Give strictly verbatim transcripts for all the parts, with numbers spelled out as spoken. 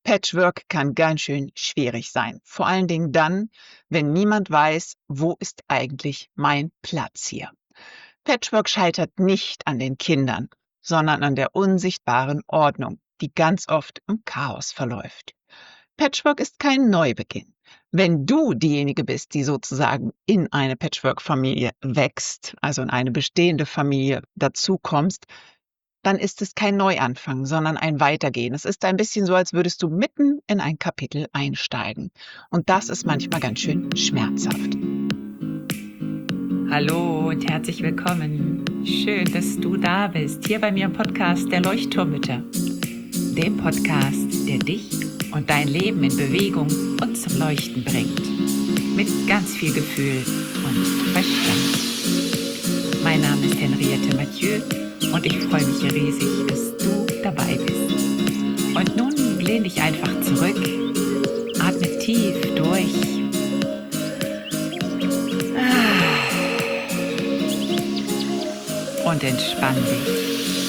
Patchwork kann ganz schön schwierig sein. Vor allen Dingen dann, wenn niemand weiß, wo ist eigentlich mein Platz hier. Patchwork scheitert nicht an den Kindern, sondern an der unsichtbaren Ordnung, die ganz oft im Chaos verläuft. Patchwork ist kein Neubeginn. Wenn du diejenige bist, die sozusagen in eine Patchwork-Familie wächst, also in eine bestehende Familie dazukommst, dann ist es kein Neuanfang, sondern ein Weitergehen. Es ist ein bisschen so, als würdest du mitten in ein Kapitel einsteigen. Und das ist manchmal ganz schön schmerzhaft. Hallo und herzlich willkommen. Schön, dass du da bist, hier bei mir im Podcast der Leuchtturmmütter. Dem Podcast, der dich und dein Leben in Bewegung und zum Leuchten bringt. Mit ganz viel Gefühl und Verstand. Mein Name ist Henriette Mathieu und ich freue mich riesig, dass du dabei bist. Und nun lehn dich einfach zurück, atme tief durch. Und entspann dich.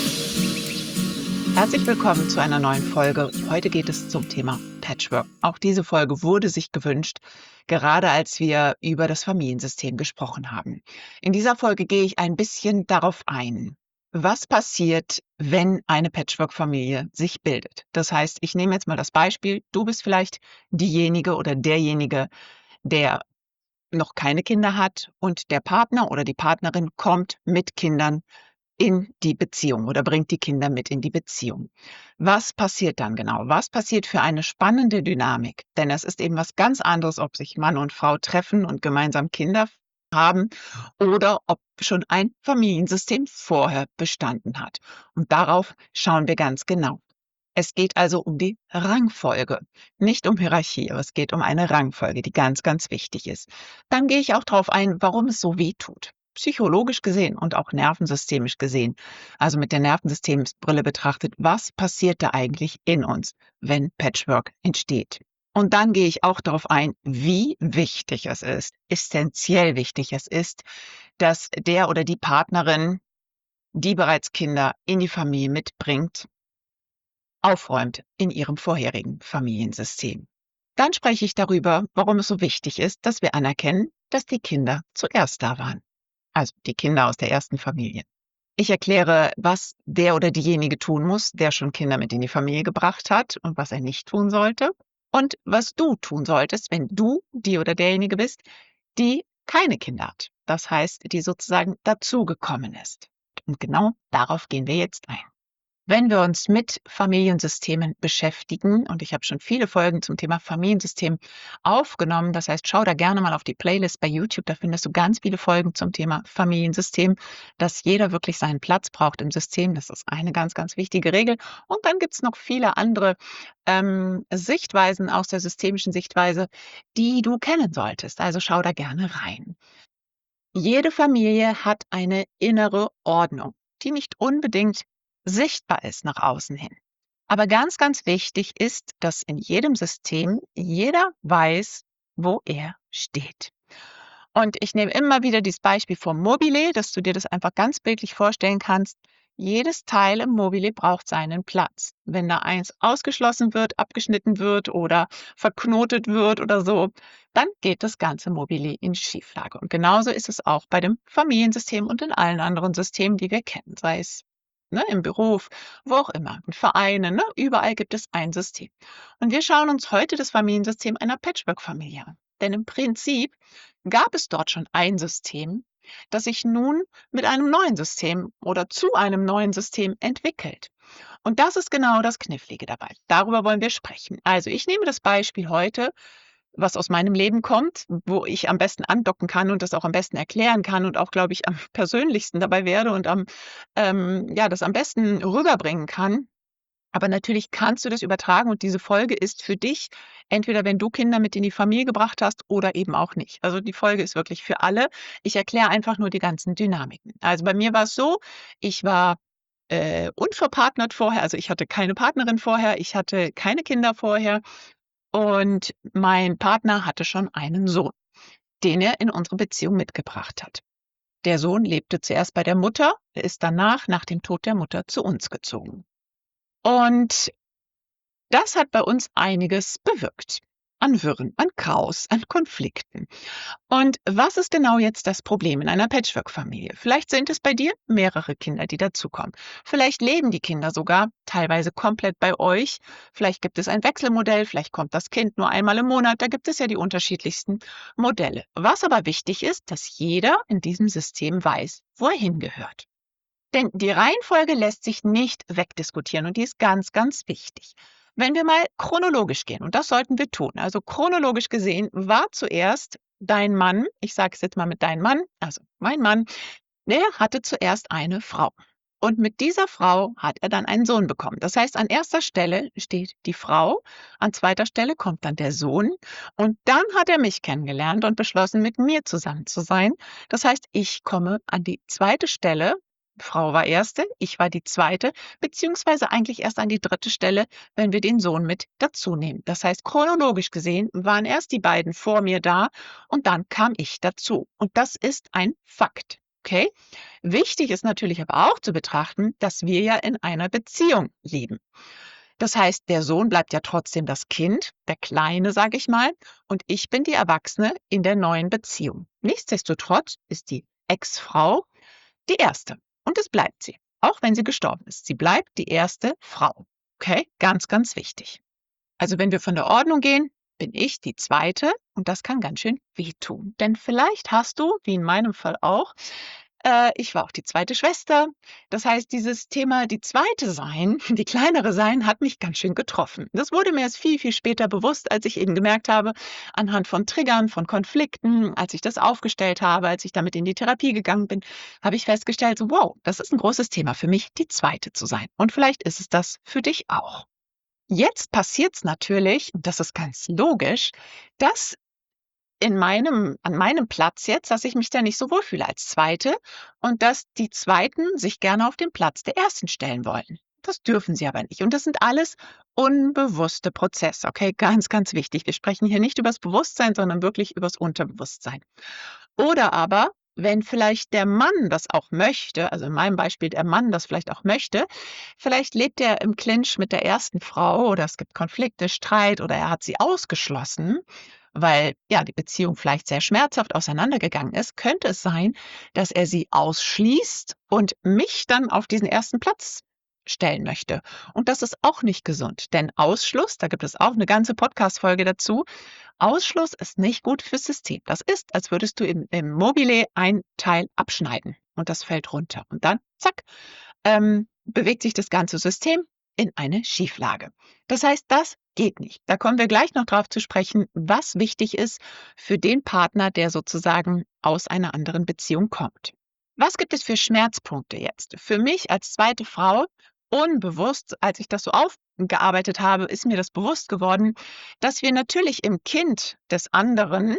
Herzlich willkommen zu einer neuen Folge. Heute geht es zum Thema Patchwork. Auch diese Folge wurde sich gewünscht, gerade als wir über das Familiensystem gesprochen haben. In dieser Folge gehe ich ein bisschen darauf ein, was passiert, wenn eine Patchwork-Familie sich bildet. Das heißt, ich nehme jetzt mal das Beispiel, du bist vielleicht diejenige oder derjenige, der noch keine Kinder hat und der Partner oder die Partnerin kommt mit Kindern in die Beziehung oder bringt die Kinder mit in die Beziehung. Was passiert dann genau? Was passiert für eine spannende Dynamik? Denn es ist eben was ganz anderes, ob sich Mann und Frau treffen und gemeinsam Kinder haben oder ob schon ein Familiensystem vorher bestanden hat. Und darauf schauen wir ganz genau. Es geht also um die Rangfolge, nicht um Hierarchie, aber es geht um eine Rangfolge, die ganz, ganz wichtig ist. Dann gehe ich auch darauf ein, warum es so weh tut. Psychologisch gesehen und auch nervensystemisch gesehen, also mit der Nervensystemsbrille betrachtet, was passiert da eigentlich in uns, wenn Patchwork entsteht? Und dann gehe ich auch darauf ein, wie wichtig es ist, essentiell wichtig es ist, dass der oder die Partnerin, die bereits Kinder in die Familie mitbringt, aufräumt in ihrem vorherigen Familiensystem. Dann spreche ich darüber, warum es so wichtig ist, dass wir anerkennen, dass die Kinder zuerst da waren. Also die Kinder aus der ersten Familie. Ich erkläre, was der oder diejenige tun muss, der schon Kinder mit in die Familie gebracht hat und was er nicht tun sollte. Und was du tun solltest, wenn du die oder derjenige bist, die keine Kinder hat. Das heißt, die sozusagen dazugekommen ist. Und genau darauf gehen wir jetzt ein. Wenn wir uns mit Familiensystemen beschäftigen, und ich habe schon viele Folgen zum Thema Familiensystem aufgenommen, das heißt, schau da gerne mal auf die Playlist bei YouTube, da findest du ganz viele Folgen zum Thema Familiensystem, dass jeder wirklich seinen Platz braucht im System. Das ist eine ganz, ganz wichtige Regel. Und dann gibt es noch viele andere ähm, Sichtweisen aus der systemischen Sichtweise, die du kennen solltest. Also schau da gerne rein. Jede Familie hat eine innere Ordnung, die nicht unbedingt sichtbar ist nach außen hin. Aber ganz, ganz wichtig ist, dass in jedem System jeder weiß, wo er steht. Und ich nehme immer wieder dieses Beispiel vom Mobile, dass du dir das einfach ganz bildlich vorstellen kannst. Jedes Teil im Mobile braucht seinen Platz. Wenn da eins ausgeschlossen wird, abgeschnitten wird oder verknotet wird oder so, dann geht das ganze Mobile in Schieflage. Und genauso ist es auch bei dem Familiensystem und in allen anderen Systemen, die wir kennen, sei es ne, im Beruf, wo auch immer, in Vereinen, ne, überall gibt es ein System. Und wir schauen uns heute das Familiensystem einer Patchwork-Familie an. Denn im Prinzip gab es dort schon ein System, das sich nun mit einem neuen System oder zu einem neuen System entwickelt. Und das ist genau das Knifflige dabei. Darüber wollen wir sprechen. Also ich nehme das Beispiel heute, was aus meinem Leben kommt, wo ich am besten andocken kann und das auch am besten erklären kann und auch, glaube ich, am persönlichsten dabei werde und am, ähm, ja, das am besten rüberbringen kann. Aber natürlich kannst du das übertragen und diese Folge ist für dich, entweder wenn du Kinder mit in die Familie gebracht hast oder eben auch nicht. Also die Folge ist wirklich für alle. Ich erkläre einfach nur die ganzen Dynamiken. Also bei mir war es so, ich war äh, unverpartnert vorher, also ich hatte keine Partnerin vorher, ich hatte keine Kinder vorher und mein Partner hatte schon einen Sohn, den er in unsere Beziehung mitgebracht hat. Der Sohn lebte zuerst bei der Mutter, ist danach, nach dem Tod der Mutter, zu uns gezogen. Und Das hat bei uns einiges bewirkt. An Wirren, an Chaos, an Konflikten. Und was ist genau jetzt das Problem in einer Patchwork-Familie? Vielleicht sind es bei dir mehrere Kinder, die dazukommen. Vielleicht leben die Kinder sogar teilweise komplett bei euch. Vielleicht gibt es ein Wechselmodell, vielleicht kommt das Kind nur einmal im Monat. Da gibt es ja die unterschiedlichsten Modelle. Was aber wichtig ist, dass jeder in diesem System weiß, wo er hingehört. Denn die Reihenfolge lässt sich nicht wegdiskutieren und die ist ganz, ganz wichtig. Wenn wir mal chronologisch gehen, und das sollten wir tun, also chronologisch gesehen war zuerst dein Mann, ich sage es jetzt mal mit dein Mann, also mein Mann, der hatte zuerst eine Frau. Und mit dieser Frau hat er dann einen Sohn bekommen. Das heißt, an erster Stelle steht die Frau, an zweiter Stelle kommt dann der Sohn und dann hat er mich kennengelernt und beschlossen, mit mir zusammen zu sein. Das heißt, ich komme an die zweite Stelle. Frau war erste, ich war die zweite, beziehungsweise eigentlich erst an die dritte Stelle, wenn wir den Sohn mit dazu nehmen. Das heißt, chronologisch gesehen waren erst die beiden vor mir da und dann kam ich dazu. Und das ist ein Fakt. Okay? Wichtig ist natürlich aber auch zu betrachten, dass wir ja in einer Beziehung leben. Das heißt, der Sohn bleibt ja trotzdem das Kind, der Kleine, sage ich mal, und ich bin die Erwachsene in der neuen Beziehung. Nichtsdestotrotz ist die Ex-Frau die erste. Und es bleibt sie, auch wenn sie gestorben ist. Sie bleibt die erste Frau. Okay, ganz, ganz wichtig. Also wenn wir von der Ordnung gehen, bin ich die zweite und das kann ganz schön wehtun. Denn vielleicht hast du, wie in meinem Fall auch, äh, ich war auch die zweite Schwester. Das heißt, dieses Thema die zweite sein, die kleinere sein, hat mich ganz schön getroffen. Das wurde mir erst viel, viel später bewusst, als ich eben gemerkt habe, anhand von Triggern, von Konflikten, als ich das aufgestellt habe, als ich damit in die Therapie gegangen bin, habe ich festgestellt, so, wow, das ist ein großes Thema für mich, die zweite zu sein. Und vielleicht ist es das für dich auch. Jetzt passiert es natürlich, und das ist ganz logisch, dass in meinem, an meinem Platz jetzt, dass ich mich da nicht so wohlfühle als Zweite und dass die Zweiten sich gerne auf den Platz der Ersten stellen wollen. Das dürfen sie aber nicht. Und das sind alles unbewusste Prozesse. Okay, ganz, ganz wichtig. Wir sprechen hier nicht über das Bewusstsein, sondern wirklich über das Unterbewusstsein. Oder aber, wenn vielleicht der Mann das auch möchte, also in meinem Beispiel der Mann das vielleicht auch möchte, vielleicht lebt er im Clinch mit der ersten Frau oder es gibt Konflikte, Streit oder er hat sie ausgeschlossen, weil ja die Beziehung vielleicht sehr schmerzhaft auseinandergegangen ist, könnte es sein, dass er sie ausschließt und mich dann auf diesen ersten Platz stellen möchte. Und das ist auch nicht gesund, denn Ausschluss, da gibt es auch eine ganze Podcast-Folge dazu, Ausschluss ist nicht gut fürs System. Das ist, als würdest du im, im Mobile ein Teil abschneiden und das fällt runter. Und dann, zack, ähm, bewegt sich das ganze System in eine Schieflage. Das heißt, das geht nicht. Da kommen wir gleich noch drauf zu sprechen, was wichtig ist für den Partner, der sozusagen aus einer anderen Beziehung kommt. Was gibt es für Schmerzpunkte jetzt? Für mich als zweite Frau, unbewusst, als ich das so aufgearbeitet habe, ist mir das bewusst geworden, dass wir natürlich im Kind des anderen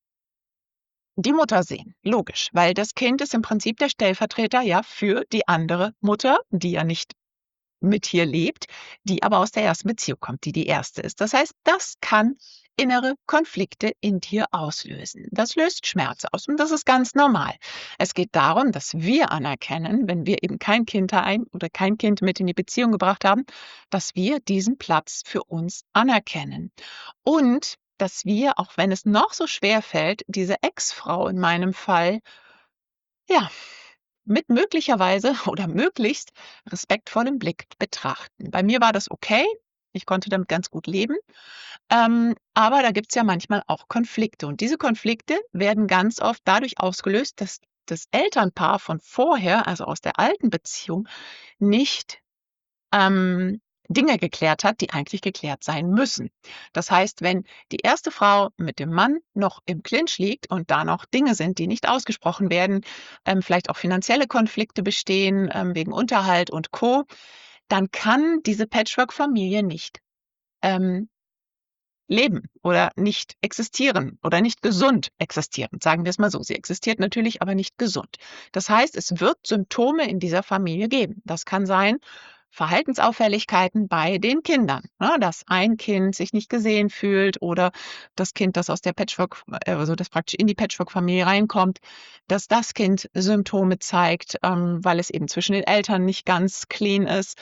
die Mutter sehen. Logisch, weil das Kind ist im Prinzip der Stellvertreter ja für die andere Mutter, die ja nicht mit hier lebt, die aber aus der ersten Beziehung kommt, die die erste ist. Das heißt, das kann innere Konflikte in dir auslösen. Das löst Schmerz aus und das ist ganz normal. Es geht darum, dass wir anerkennen, wenn wir eben kein Kind ein oder kein Kind mit in die Beziehung gebracht haben, dass wir diesen Platz für uns anerkennen. Und dass wir, auch wenn es noch so schwer fällt, diese Ex-Frau in meinem Fall, ja, mit möglicherweise oder möglichst respektvollem Blick betrachten. Bei mir war das okay. Ich konnte damit ganz gut leben. Ähm, aber da gibt's ja manchmal auch Konflikte. Und diese Konflikte werden ganz oft dadurch ausgelöst, dass das Elternpaar von vorher, also aus der alten Beziehung, nicht ähm, Dinge geklärt hat, die eigentlich geklärt sein müssen. Das heißt, wenn die erste Frau mit dem Mann noch im Clinch liegt und da noch Dinge sind, die nicht ausgesprochen werden, ähm, vielleicht auch finanzielle Konflikte bestehen, ähm, wegen Unterhalt und Co., dann kann diese Patchwork-Familie nicht ähm, leben oder nicht existieren oder nicht gesund existieren. Sagen wir es mal so. Sie existiert natürlich, aber nicht gesund. Das heißt, es wird Symptome in dieser Familie geben. Das kann sein, Verhaltensauffälligkeiten bei den Kindern, ne, dass ein Kind sich nicht gesehen fühlt oder das Kind, das aus der Patchwork, also das praktisch in die Patchwork-Familie reinkommt, dass das Kind Symptome zeigt, ähm, weil es eben zwischen den Eltern nicht ganz clean ist.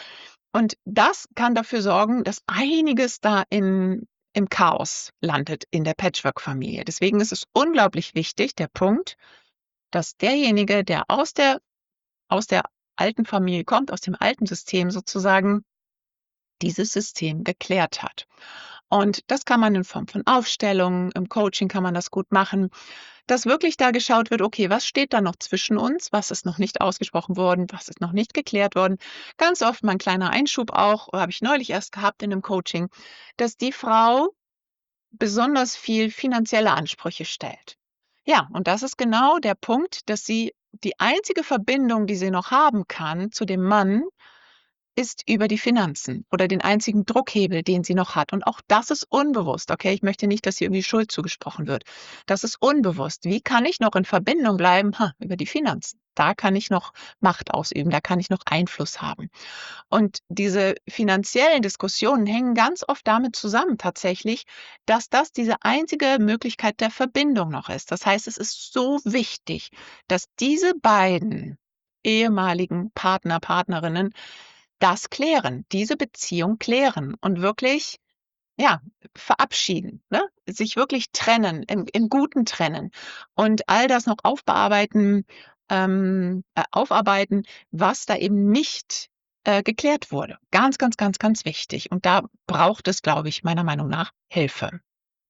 Und das kann dafür sorgen, dass einiges da in, im Chaos landet in der Patchwork-Familie. Deswegen ist es unglaublich wichtig, der Punkt, dass derjenige, der aus der, aus der alten Familie kommt, aus dem alten System sozusagen, dieses System geklärt hat. Und das kann man in Form von Aufstellungen, im Coaching kann man das gut machen, dass wirklich da geschaut wird, okay, was steht da noch zwischen uns, was ist noch nicht ausgesprochen worden, was ist noch nicht geklärt worden. Ganz oft mal ein kleiner Einschub auch, habe ich neulich erst gehabt in einem Coaching, dass die Frau besonders viel finanzielle Ansprüche stellt. Ja, und das ist genau der Punkt, dass sie die einzige Verbindung, die sie noch haben kann zu dem Mann, ist über die Finanzen oder den einzigen Druckhebel, den sie noch hat. Und auch das ist unbewusst, okay? Ich möchte nicht, dass hier irgendwie Schuld zugesprochen wird. Das ist unbewusst. Wie kann ich noch in Verbindung bleiben? Ha, über die Finanzen. Da kann ich noch Macht ausüben, da kann ich noch Einfluss haben. Und diese finanziellen Diskussionen hängen ganz oft damit zusammen tatsächlich, dass das diese einzige Möglichkeit der Verbindung noch ist. Das heißt, es ist so wichtig, dass diese beiden ehemaligen Partner, Partnerinnen das klären, diese Beziehung klären und wirklich, ja, verabschieden, ne? Sich wirklich trennen, im im Guten trennen und all das noch aufbearbeiten ähm, äh, aufarbeiten, was da eben nicht, äh, geklärt wurde. Ganz, ganz, ganz, ganz wichtig. Und da braucht es, glaube ich, meiner Meinung nach Hilfe.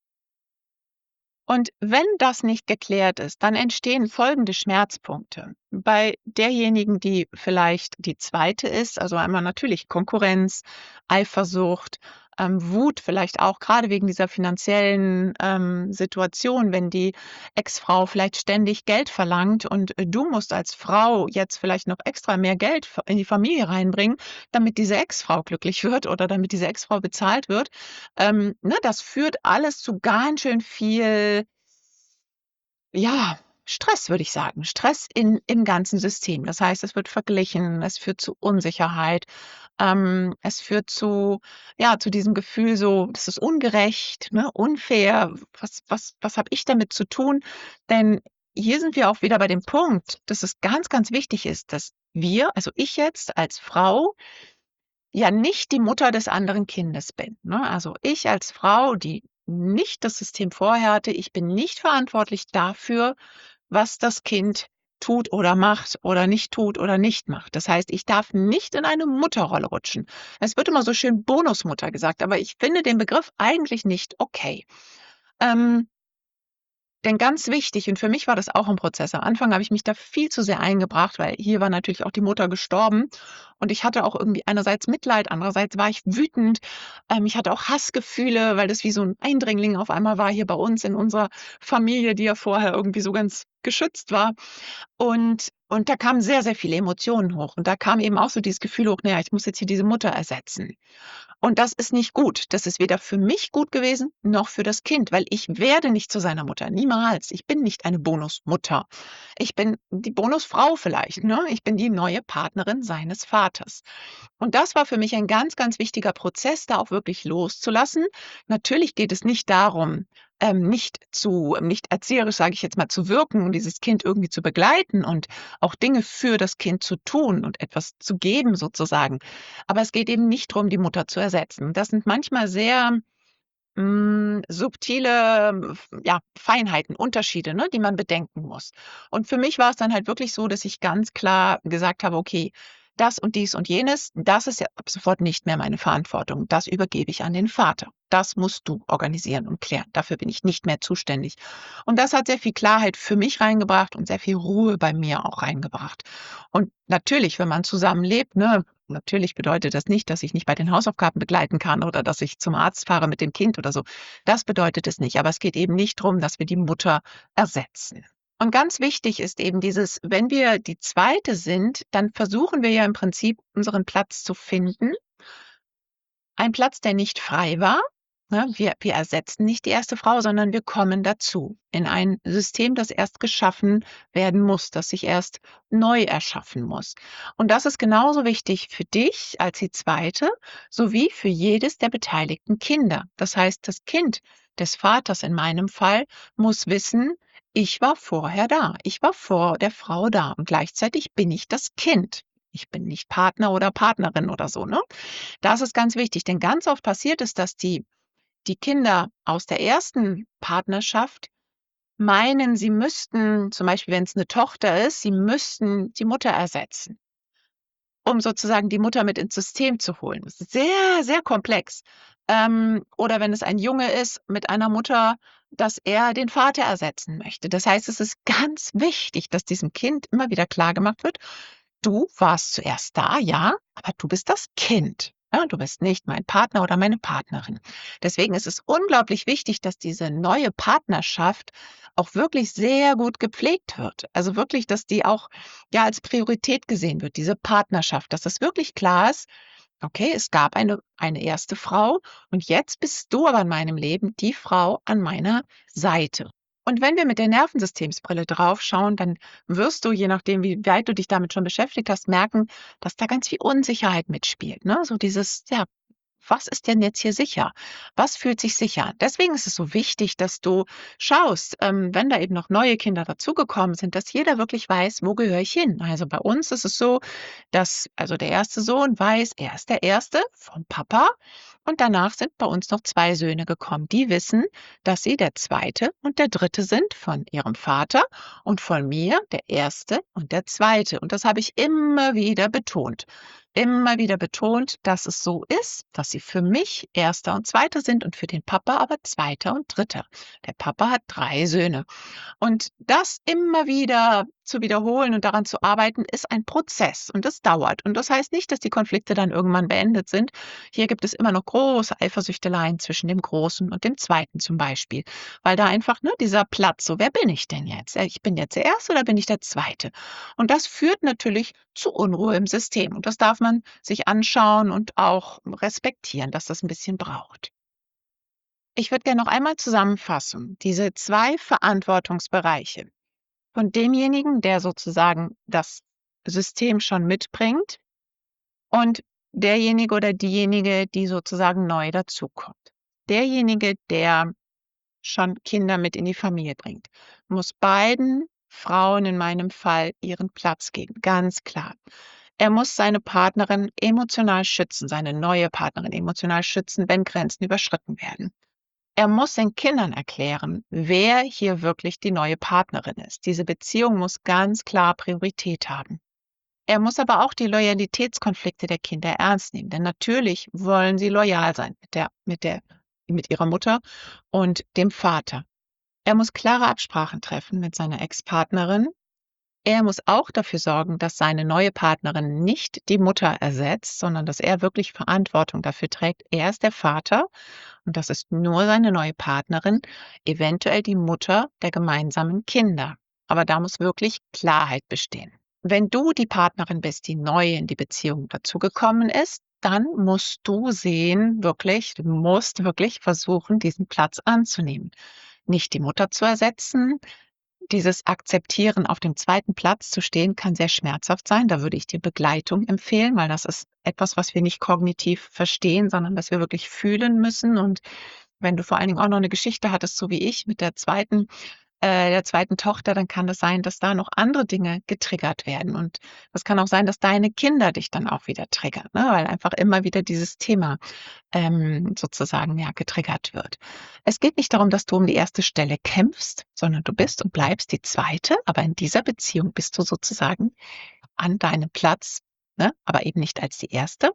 Und wenn das nicht geklärt ist, dann entstehen folgende Schmerzpunkte. Bei derjenigen, die vielleicht die zweite ist, also einmal natürlich Konkurrenz, Eifersucht, ähm, Wut vielleicht auch gerade wegen dieser finanziellen ähm, Situation, wenn die Ex-Frau vielleicht ständig Geld verlangt und äh, du musst als Frau jetzt vielleicht noch extra mehr Geld f- in die Familie reinbringen, damit diese Ex-Frau glücklich wird oder damit diese Ex-Frau bezahlt wird. Ähm, ne, das führt alles zu ganz schön viel, ja, Stress, würde ich sagen. Stress in im ganzen System. Das heißt, es wird verglichen, es führt zu Unsicherheit, ähm, es führt zu, ja, zu diesem Gefühl so, das ist ungerecht, ne, unfair. Was was was habe ich damit zu tun? Denn hier sind wir auch wieder bei dem Punkt, dass es ganz, ganz wichtig ist, dass wir, also ich jetzt als Frau, ja nicht die Mutter des anderen Kindes bin, ne? Also, ich als Frau, die nicht das System vorher hatte, ich bin nicht verantwortlich dafür, was das Kind tut oder macht oder nicht tut oder nicht macht. Das heißt, ich darf nicht in eine Mutterrolle rutschen. Es wird immer so schön Bonusmutter gesagt, aber ich finde den Begriff eigentlich nicht okay. Ähm denn ganz wichtig, und für mich war das auch ein Prozess. Am Anfang habe ich mich da viel zu sehr eingebracht, weil hier war natürlich auch die Mutter gestorben und ich hatte auch irgendwie einerseits Mitleid, andererseits war ich wütend. Ähm, ich hatte auch Hassgefühle, weil das wie so ein Eindringling auf einmal war hier bei uns in unserer Familie, die ja vorher irgendwie so ganz geschützt war. Und und da kamen sehr, sehr viele Emotionen hoch. Und da kam eben auch so dieses Gefühl hoch: „Na ja, ich muss jetzt hier diese Mutter ersetzen.“ Und das ist nicht gut. Das ist weder für mich gut gewesen, noch für das Kind, weil ich werde nicht zu seiner Mutter, niemals. Ich bin nicht eine Bonusmutter. Ich bin die Bonusfrau vielleicht, ne? Ich bin die neue Partnerin seines Vaters. Und das war für mich ein ganz, ganz wichtiger Prozess, da auch wirklich loszulassen. Natürlich geht es nicht darum, ähm, nicht zu nicht erzieherisch, sage ich jetzt mal, zu wirken und dieses Kind irgendwie zu begleiten und auch Dinge für das Kind zu tun und etwas zu geben sozusagen. Aber es geht eben nicht drum, die Mutter zu ersetzen. Das sind manchmal sehr, hm, subtile, f ja, Feinheiten, Unterschiede, ne, die man bedenken muss. Und für mich war es dann halt wirklich so, dass ich ganz klar gesagt habe: „Okay, das und dies und jenes, das ist ja ab sofort nicht mehr meine Verantwortung. Das übergebe ich an den Vater. Das musst du organisieren und klären. Dafür bin ich nicht mehr zuständig.“ Und das hat sehr viel Klarheit für mich reingebracht und sehr viel Ruhe bei mir auch reingebracht. Und natürlich, wenn man zusammenlebt, ne, natürlich bedeutet das nicht, dass ich nicht bei den Hausaufgaben begleiten kann oder dass ich zum Arzt fahre mit dem Kind oder so. Das bedeutet es nicht. Aber es geht eben nicht drum, dass wir die Mutter ersetzen. Und ganz wichtig ist eben dieses, wenn wir die zweite sind, dann versuchen wir ja im Prinzip unseren Platz zu finden. Ein Platz, der nicht frei war, ne? Wir wir ersetzen nicht die erste Frau, sondern wir kommen dazu in ein System, das erst geschaffen werden muss, das sich erst neu erschaffen muss. Und das ist genauso wichtig für dich als die zweite, sowie für jedes der beteiligten Kinder. Das heißt, das Kind des Vaters in meinem Fall muss wissen: „Ich war vorher da. Ich war vor der Frau da und gleichzeitig bin ich das Kind.“ Ich bin nicht Partner oder Partnerin oder so, ne? Das ist ganz wichtig, denn ganz oft passiert es, dass die die Kinder aus der ersten Partnerschaft meinen, sie müssten, zum Beispiel wenn es eine Tochter ist, sie müssten die Mutter ersetzen, um sozusagen die Mutter mit ins System zu holen. Das ist sehr, sehr komplex. Ähm, oder wenn es ein Junge ist mit einer Mutter, dass er den Vater ersetzen möchte. Das heißt, es ist ganz wichtig, dass diesem Kind immer wieder klargemacht wird: Du warst zuerst da, ja, aber du bist das Kind. Ja, du bist nicht mein Partner oder meine Partnerin. Deswegen ist es unglaublich wichtig, dass diese neue Partnerschaft auch wirklich sehr gut gepflegt wird. Also wirklich, dass die auch ja als Priorität gesehen wird, diese Partnerschaft, dass das wirklich klar ist, okay, es gab eine, eine erste Frau und jetzt bist du aber in meinem Leben die Frau an meiner Seite. Und wenn wir mit der Nervensystemsbrille draufschauen, dann wirst du, je nachdem, wie weit du dich damit schon beschäftigt hast, merken, dass da ganz viel Unsicherheit mitspielt. Ne? So dieses, ja, was ist denn jetzt hier sicher? Was fühlt sich sicher an? Deswegen ist es so wichtig, dass du schaust, ähm, wenn da eben noch neue Kinder dazugekommen sind, dass jeder wirklich weiß, wo gehöre ich hin? Also bei uns ist es so, dass also der erste Sohn weiß, er ist der Erste vom Papa und danach sind bei uns noch zwei Söhne gekommen. Die wissen, dass sie der Zweite und der Dritte sind von ihrem Vater und von mir der Erste und der Zweite. Und das habe ich immer wieder betont. Immer wieder betont, dass es so ist, dass sie für mich Erster und Zweiter sind und für den Papa aber Zweiter und Dritter. Der Papa hat drei Söhne. Und das immer wieder zu wiederholen und daran zu arbeiten, ist ein Prozess und das dauert. Und das heißt nicht, dass die Konflikte dann irgendwann beendet sind. Hier gibt es immer noch große Eifersüchteleien zwischen dem Großen und dem Zweiten zum Beispiel, weil da einfach ne, dieser Platz, so wer bin ich denn jetzt? Äh, Ich bin jetzt der Erste oder bin ich der Zweite? Und das führt natürlich zu Unruhe im System. Und das darf man sich anschauen und auch respektieren, dass das ein bisschen braucht. Ich würde gerne noch einmal zusammenfassen, diese zwei Verantwortungsbereiche. Von demjenigen, der sozusagen das System schon mitbringt und derjenige oder diejenige, die sozusagen neu dazukommt. Derjenige, der schon Kinder mit in die Familie bringt, muss beiden Frauen in meinem Fall ihren Platz geben, ganz klar. Er muss seine Partnerin emotional schützen, seine neue Partnerin emotional schützen, wenn Grenzen überschritten werden. Er muss den Kindern erklären, wer hier wirklich die neue Partnerin ist. Diese Beziehung muss ganz klar Priorität haben. Er muss aber auch die Loyalitätskonflikte der Kinder ernst nehmen, denn natürlich wollen sie loyal sein mit der, mit der, mit ihrer Mutter und dem Vater. Er muss klare Absprachen treffen mit seiner Ex-Partnerin. Er muss auch dafür sorgen, dass seine neue Partnerin nicht die Mutter ersetzt, sondern dass er wirklich Verantwortung dafür trägt. Er ist der Vater und das ist nur seine neue Partnerin, eventuell die Mutter der gemeinsamen Kinder. Aber da muss wirklich Klarheit bestehen. Wenn du die Partnerin bist, die neu in die Beziehung dazugekommen ist, dann musst du sehen, wirklich, du musst wirklich versuchen, diesen Platz anzunehmen. Nicht die Mutter zu ersetzen, dieses Akzeptieren, auf dem zweiten Platz zu stehen, kann sehr schmerzhaft sein. Da würde ich dir Begleitung empfehlen, weil das ist etwas, was wir nicht kognitiv verstehen, sondern was wir wirklich fühlen müssen. Und wenn du vor allen Dingen auch noch eine Geschichte hattest, so wie ich mit der zweiten äh, der zweiten Tochter, dann kann es sein, dass da noch andere Dinge getriggert werden. Und es kann auch sein, dass deine Kinder dich dann auch wieder triggern, ne? Weil einfach immer wieder dieses Thema ähm, sozusagen ja getriggert wird. Es geht nicht darum, dass du um die erste Stelle kämpfst, sondern du bist und bleibst die zweite, aber in dieser Beziehung bist du sozusagen an deinem Platz, ne? Aber eben nicht als die erste.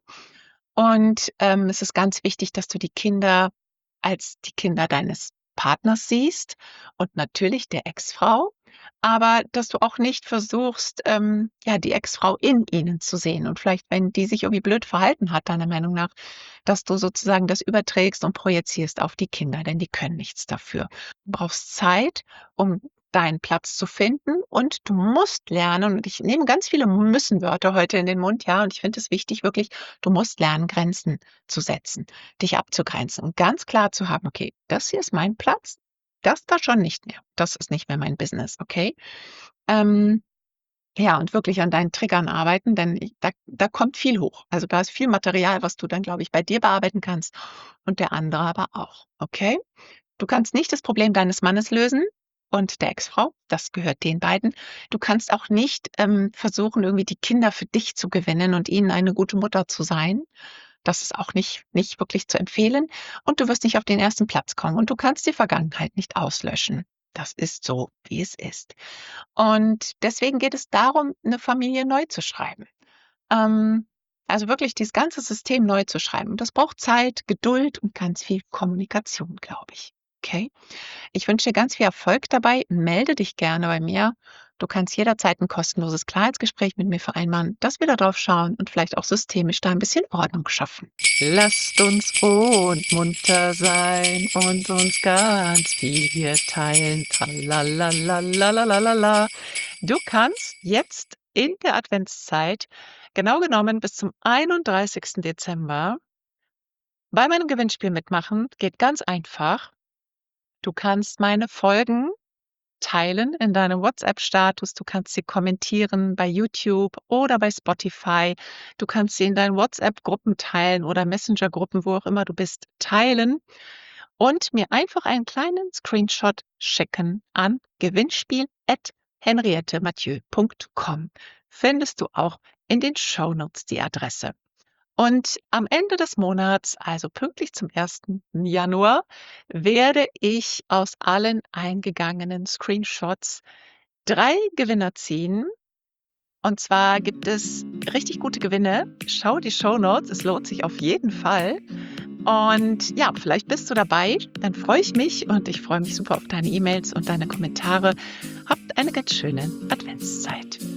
Und ähm, es ist ganz wichtig, dass du die Kinder als die Kinder deines Partners siehst und natürlich der Ex-Frau, aber dass du auch nicht versuchst, ähm, ja, die Ex-Frau in ihnen zu sehen und vielleicht, wenn die sich irgendwie blöd verhalten hat, deiner Meinung nach, dass du sozusagen das überträgst und projizierst auf die Kinder, denn die können nichts dafür. Du brauchst Zeit, um deinen Platz zu finden und du musst lernen, und ich nehme ganz viele Müssen-Wörter heute in den Mund, ja, und ich finde es wichtig, wirklich, du musst lernen, Grenzen zu setzen, dich abzugrenzen und ganz klar zu haben, okay, das hier ist mein Platz, das da schon nicht mehr. Das ist nicht mehr mein Business, okay? Ähm, ja, und wirklich an deinen Triggern arbeiten, denn ich, da, da kommt viel hoch. Also da ist viel Material, was du dann, glaube ich, bei dir bearbeiten kannst und der andere aber auch, okay? Du kannst nicht das Problem deines Mannes lösen und der Ex-Frau. Das gehört den beiden. Du kannst auch nicht ähm, versuchen, irgendwie die Kinder für dich zu gewinnen und ihnen eine gute Mutter zu sein. Das ist auch nicht, nicht wirklich zu empfehlen. Und du wirst nicht auf den ersten Platz kommen. Und du kannst die Vergangenheit nicht auslöschen. Das ist so, wie es ist. Und deswegen geht es darum, eine Familie neu zu schreiben. Ähm, also wirklich dieses ganze System neu zu schreiben. Und das braucht Zeit, Geduld und ganz viel Kommunikation, glaube ich. Okay? Ich wünsche dir ganz viel Erfolg dabei. Melde dich gerne bei mir. Du kannst jederzeit ein kostenloses Klarheitsgespräch mit mir vereinbaren, dass wir da drauf schauen und vielleicht auch systemisch da ein bisschen Ordnung schaffen. Lasst uns froh und munter sein und uns ganz viel hier teilen. Tralalalalalalalala. Du kannst jetzt in der Adventszeit, genau genommen bis zum einunddreißigsten Dezember, bei meinem Gewinnspiel mitmachen. Geht ganz einfach. Du kannst meine Folgen teilen in deinem WhatsApp-Status. Du kannst sie kommentieren bei YouTube oder bei Spotify. Du kannst sie in deinen WhatsApp-Gruppen teilen oder Messenger-Gruppen, wo auch immer du bist, teilen und mir einfach einen kleinen Screenshot schicken an gewinnspiel at henriette mathieu punkt com. Findest du auch in den Shownotes die Adresse. Und am Ende des Monats, also pünktlich zum ersten Januar, werde ich aus allen eingegangenen Screenshots drei Gewinner ziehen. Und zwar gibt es richtig gute Gewinne. Schau die Shownotes, es lohnt sich auf jeden Fall. Und ja, vielleicht bist du dabei, dann freue ich mich und ich freue mich super auf deine E-Mails und deine Kommentare. Habt eine ganz schöne Adventszeit.